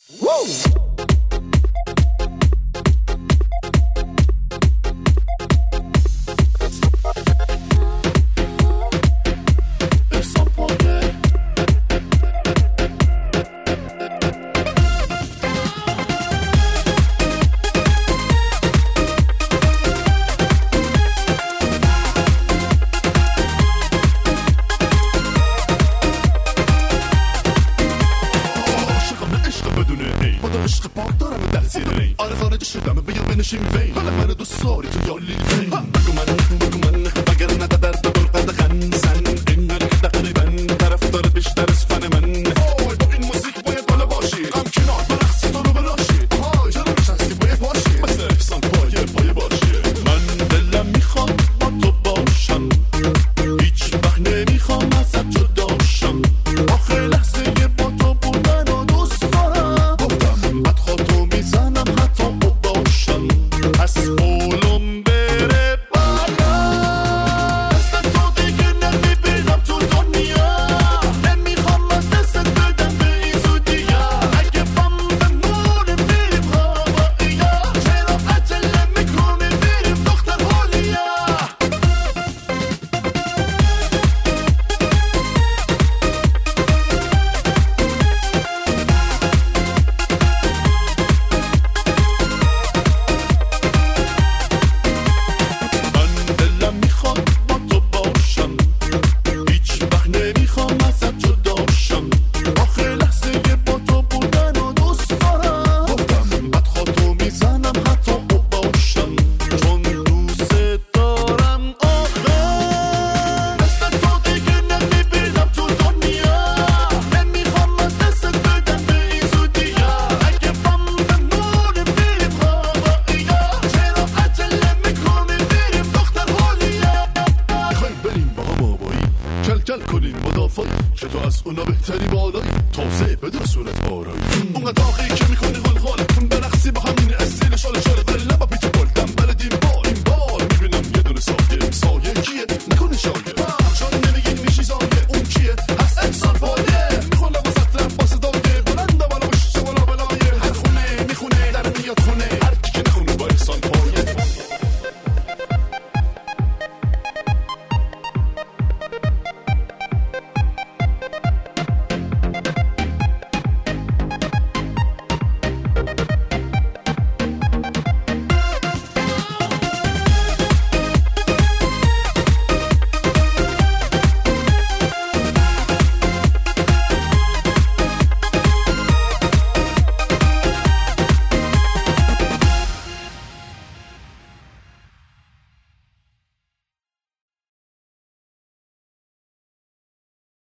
عشق پاک دارم در زیر این آره خارج شدم بیا بنشین وین حالا منو دوست داری تو یا لیل بگو من اگر نه در قد خنزن اینقدر تقریبا طرفدار بیشتر از فن من با این موزیک باید بالا باشی غم کنار برقص تو رو براشی چرا نشستی پای پاشی مثل احسان پای باشی من دلم میخوام با تو باشم هیچ وقت نمیخوام ازت جدا شم آخر لحظه با تو بودن و دوست دارم گفتم بعد خودتو میزنم حتی باشم پس قولم بره بالا دست تو دیگه نمیبینم تو دنیا نمیخوام از دستت بدم به این زودیا اگه بم بمونه میریم هواییا چرا عجله میکنی میریم دختر حالیا من دلم میخواد با تو باشم هیچ وقت نمیخوام ازت جدا شم آخر لحظه با تو بودن و دوست دارم گفتم بعد خودتو میزنم حتی باشم چون دوست دارم آخر دست تو دیگه نمیبینم تو دنیا نمیخوام از دستت بدم به این زودیا اگه بم بمونه میریم هواییا چرا عجله میکنی میریم دختر حالیا میخوایم بریم با هم آبایی کل کنیم مدافعی که تو از اونا بهتری بالایی توسعه بده صورت آرایی اونقدر آخی که میکنی غلغاله برقصی با همین استیل شال